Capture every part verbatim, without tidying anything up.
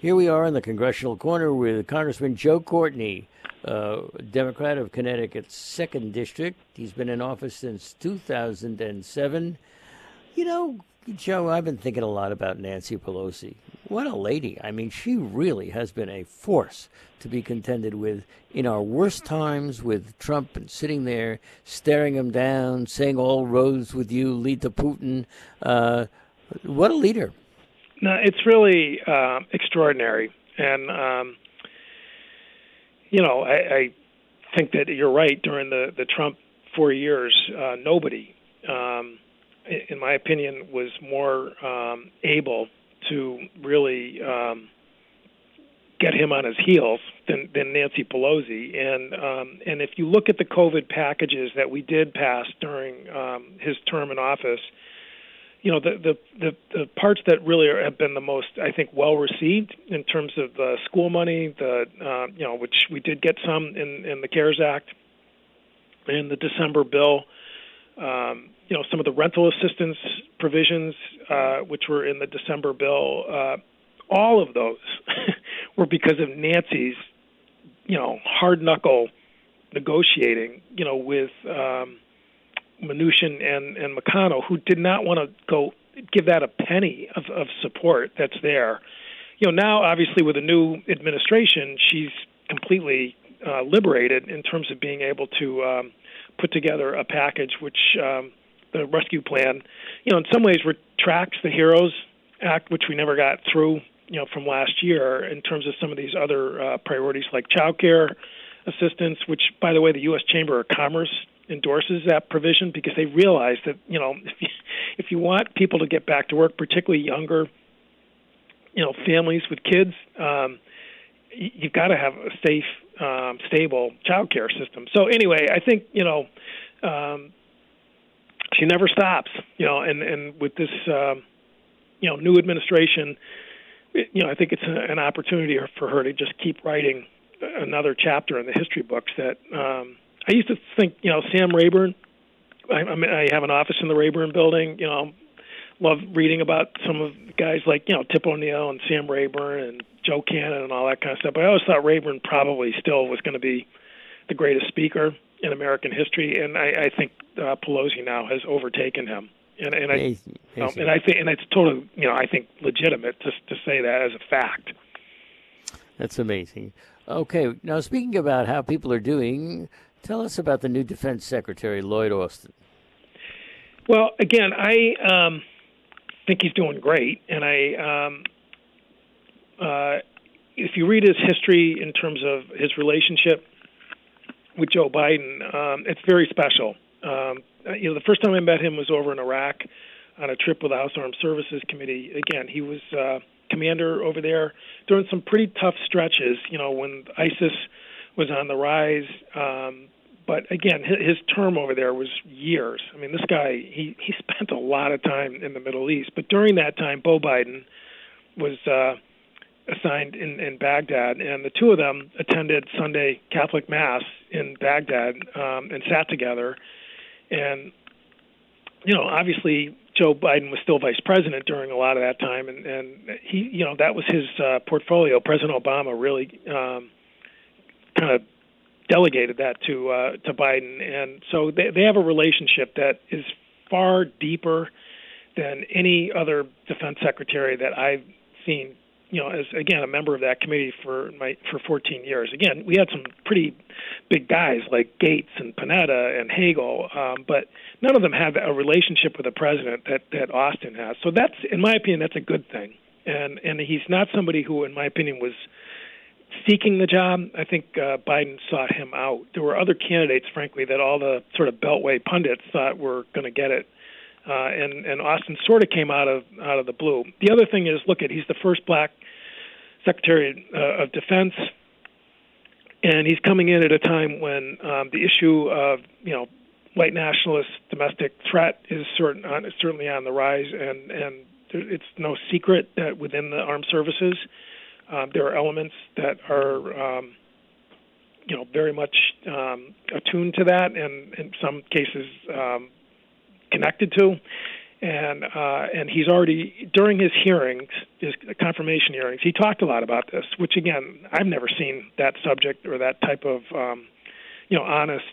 Here we are in the Congressional Corner with Congressman Joe Courtney, uh, Democrat of Connecticut's second District. He's been in office since two thousand seven. You know, Joe, I've been thinking a lot about Nancy Pelosi. What a lady. I mean, she really has been a force to be contended with in our worst times, with Trump and sitting there, staring him down, saying all roads with you lead to Putin. Uh, what a leader. No, it's really uh, extraordinary. And, um, you know, I, I think that you're right. During the, the Trump four years, uh, nobody, um, in my opinion, was more um, able to really um, get him on his heels than, than Nancy Pelosi. And um, and if you look at the COVID packages that we did pass during um, his term in office, you know, the, the, the, the parts that really are, have been the most, I think, well received in terms of the school money, the uh, you know, which we did get some in, in the CARES Act, in the December bill. Um, you know, some of the rental assistance provisions, uh, which were in the December bill, uh, all of those were because of Nancy's, you know, hard knuckle negotiating, you know, with um, Mnuchin and, and McConnell, who did not want to go give that a penny of, of support that's there. You know, now obviously with a new administration, she's completely uh, liberated in terms of being able to um, put together a package which um, the rescue plan, you know, in some ways retracts the HEROES Act, which we never got through, you know, from last year in terms of some of these other uh, priorities like child care assistance, which, by the way, the U S Chamber of Commerce endorses that provision because they realize that, you know, if you, if you want people to get back to work, particularly younger, you know, families with kids, um, you've got to have a safe, um, stable child care system. So anyway, I think, you know, um, she never stops, you know, and, and with this, um, you know, new administration, you know, I think it's a, an opportunity for her to just keep writing another chapter in the history books that, um, I used to think, you know, Sam Rayburn, I, I mean, I have an office in the Rayburn building, you know, love reading about some of the guys like, you know, Tip O'Neill and Sam Rayburn and Joe Cannon and all that kind of stuff. But I always thought Rayburn probably still was going to be the greatest speaker in American history, and I, I think uh, Pelosi now has overtaken him. And, and I, Amazing. um, and I think, and it's totally, you know, I think legitimate to to say that as a fact. That's amazing. Okay, now speaking about how people are doing, tell us about the new Defense Secretary, Lloyd Austin. Well, again, I um, think he's doing great, and I, um, uh, if you read his history in terms of his relationship with Joe Biden, um, it's very special. Um, you know, the first time I met him was over in Iraq on a trip with the House Armed Services Committee. Again, he was uh, commander over there during some pretty tough stretches, you know, when ISIS was on the rise. Um, but again, his, his term over there was years. I mean, this guy, he, he spent a lot of time in the Middle East. But during that time, Beau Biden was uh, assigned in, in Baghdad, and the two of them attended Sunday Catholic Mass in Baghdad um, and sat together. And, you know, obviously Joe Biden was still vice president during a lot of that time, and, and he, you know, that was his uh, portfolio. President Obama really um, kind of delegated that to uh, to Biden, and so they they have a relationship that is far deeper than any other defense secretary that I've seen. You know, as again a member of that committee for my for fourteen years. Again, we had some pretty big guys like Gates and Panetta and Hagel, um, but none of them had a relationship with the president that that Austin has. So that's, in my opinion, that's a good thing. And and he's not somebody who, in my opinion, was seeking the job. I think uh, Biden sought him out. There were other candidates, frankly, that all the sort of Beltway pundits thought were going to get it. Uh, and, and Austin sort of came out of out of the blue. The other thing is, look at he's the first black Secretary uh, of Defense, and he's coming in at a time when um, the issue of you know white nationalist domestic threat is certain on, certainly on the rise, and and it's no secret that within the armed services um, there are elements that are um, you know very much um, attuned to that, and in some cases. Um, connected to, And uh, and he's already, during his hearings, his confirmation hearings, he talked a lot about this, which, again, I've never seen that subject or that type of, um, you know, honest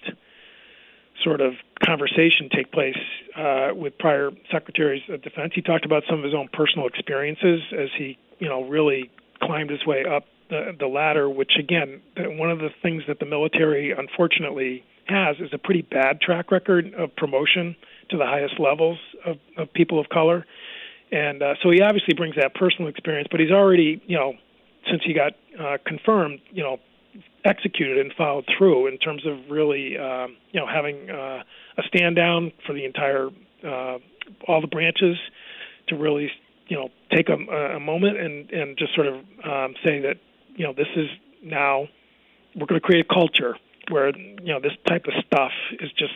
sort of conversation take place uh, with prior secretaries of defense. He talked about some of his own personal experiences as he, you know, really climbed his way up the, the ladder, which, again, one of the things that the military, unfortunately, has is a pretty bad track record of promotion to the highest levels of, of people of color. And uh, so he obviously brings that personal experience, but he's already, you know, since he got uh, confirmed, you know, executed and followed through in terms of really, um, you know, having uh, a stand down for the entire, uh, all the branches to really, you know, take a, a moment and, and just sort of um, say that, you know, this is now, we're going to create a culture where, you know, this type of stuff is just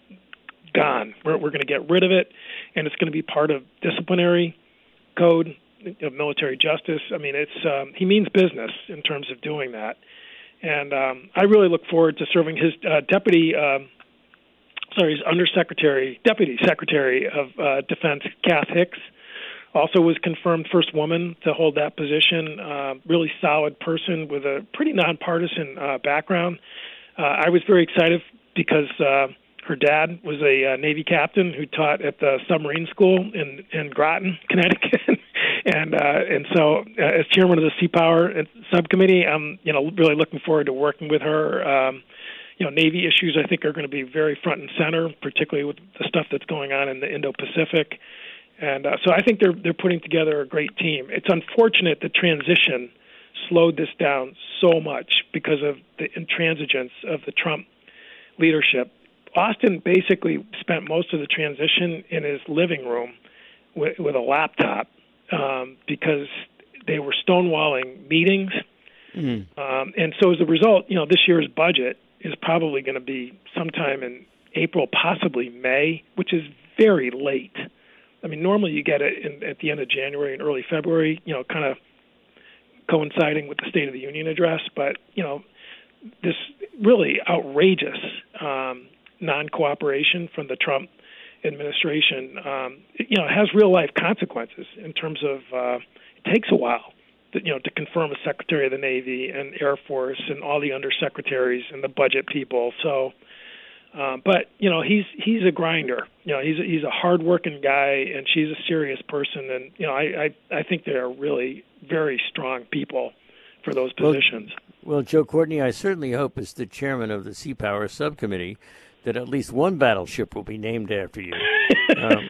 gone. We're, we're going to get rid of it, and it's going to be part of disciplinary code of military justice. I mean, it's um, he means business in terms of doing that. And um, I really look forward to serving his uh, deputy, um, sorry, his undersecretary, deputy secretary of uh, defense, Kath Hicks, also was confirmed first woman to hold that position. Uh, really solid person with a pretty nonpartisan uh, background. Uh, I was very excited because uh, her dad was a uh, Navy captain who taught at the submarine school in, in Groton, Connecticut. and uh, and so uh, as chairman of the Sea Power subcommittee, I'm you know really looking forward to working with her. Um, you know, Navy issues I think are going to be very front and center, particularly with the stuff that's going on in the Indo-Pacific. And uh, so I think they're they're putting together a great team. It's unfortunate the transition slowed this down so much because of the intransigence of the Trump leadership. Austin basically spent most of the transition in his living room with, with a laptop um, because they were stonewalling meetings. Mm-hmm. Um, and so as a result, you know, this year's budget is probably going to be sometime in April, possibly May, which is very late. I mean, normally you get it in, at the end of January and early February, you know, kind of coinciding with the State of the Union address. But, you know, this really outrageous um, non-cooperation from the Trump administration, um, you know, has real-life consequences in terms of uh, it takes a while, to, you know, to confirm a Secretary of the Navy and Air Force and all the undersecretaries and the budget people. So, uh, but you know, he's he's a grinder. You know, he's a, he's a hard-working guy, and she's a serious person. And you know, I I, I think they are really very strong people for those positions. Well, well, Joe Courtney, I certainly hope as the chairman of the Sea Power Subcommittee that at least one battleship will be named after you. um,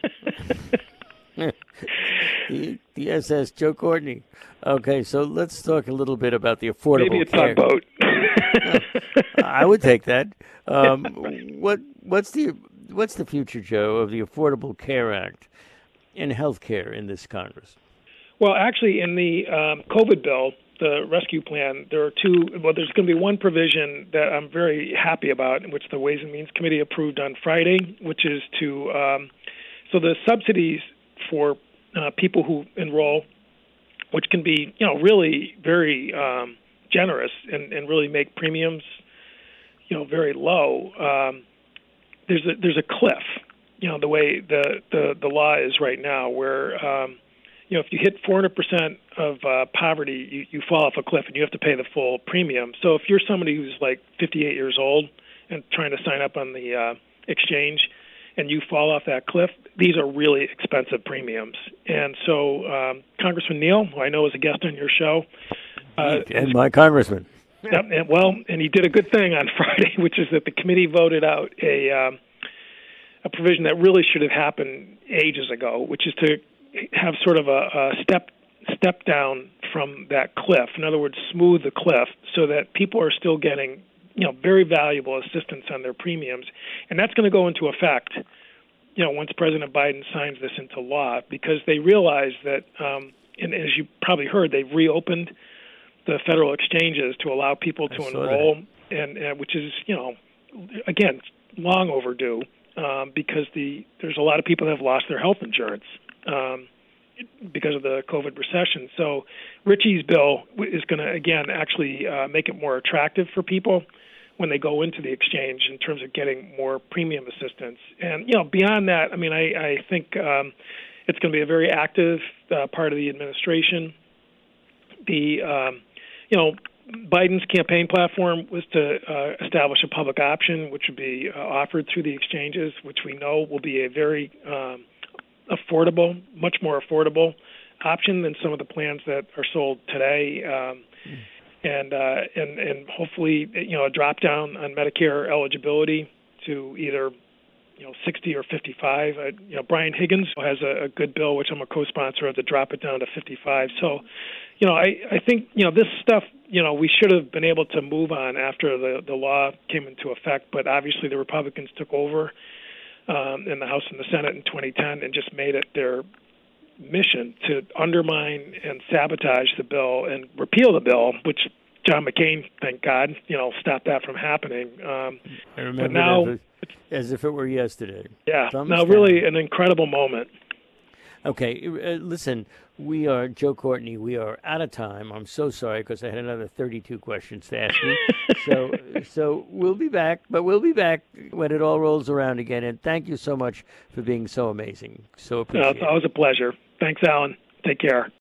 the, the S S Joe Courtney. Okay, so let's talk a little bit about the affordable Maybe a care. tugboat. I would take that. Um, what what's the what's the future, Joe, of the Affordable Care Act and health care in this Congress? Well, actually, in the um, COVID bill, the rescue plan, there are two, well, there's going to be one provision that I'm very happy about, which the Ways and Means Committee approved on Friday, which is to, um, so the subsidies for uh, people who enroll, which can be, you know, really very um, generous and, and really make premiums, you know, very low. Um, there's a, there's a cliff, you know, the way the, the, the law is right now where, um, you know, if you hit four hundred percent of uh, poverty, you, you fall off a cliff and you have to pay the full premium. So if you're somebody who's like fifty-eight years old and trying to sign up on the uh, exchange and you fall off that cliff, these are really expensive premiums. And so um, Congressman Neal, who I know is a guest on your show. Uh, and my congressman. Yeah, and, well, and he did a good thing on Friday, which is that the committee voted out a, um, a provision that really should have happened ages ago, which is to have sort of a, a step step down from that cliff. In other words, smooth the cliff so that people are still getting, you know, very valuable assistance on their premiums. And that's going to go into effect, you know, once President Biden signs this into law, because they realize that, um, and as you probably heard, they've reopened the federal exchanges to allow people to enroll, and, and which is, you know, again, long overdue um, because the there's a lot of people that have lost their health insurance. Um, because of the COVID recession. So Ritchie's bill is going to, again, actually uh, make it more attractive for people when they go into the exchange in terms of getting more premium assistance. And, you know, beyond that, I mean, I, I think um, it's going to be a very active uh, part of the administration. The, um, you know, Biden's campaign platform was to uh, establish a public option, which would be uh, offered through the exchanges, which we know will be a very um, affordable, much more affordable option than some of the plans that are sold today. Um, mm. And uh, and and hopefully, you know, a drop down on Medicare eligibility to either, you know, sixty or fifty-five. Uh, you know, Brian Higgins has a, a good bill, which I'm a co-sponsor of, to drop it down to fifty-five. So, you know, I, I think, you know, this stuff, you know, we should have been able to move on after the, the law came into effect. But obviously, the Republicans took over um, in the House and the Senate in twenty ten and just made it their mission to undermine and sabotage the bill and repeal the bill, which John McCain, thank God, you know, stopped that from happening. Um, I remember but now, as, a, as if it were yesterday. Yeah, Thumbs now down. Really an incredible moment. Okay, uh, listen, we are, Joe Courtney, we are out of time. I'm so sorry because I had another thirty-two questions to ask you. so so we'll be back, but we'll be back when it all rolls around again. And thank you so much for being so amazing. So appreciate no, it's always a pleasure. Thanks, Alan. Take care.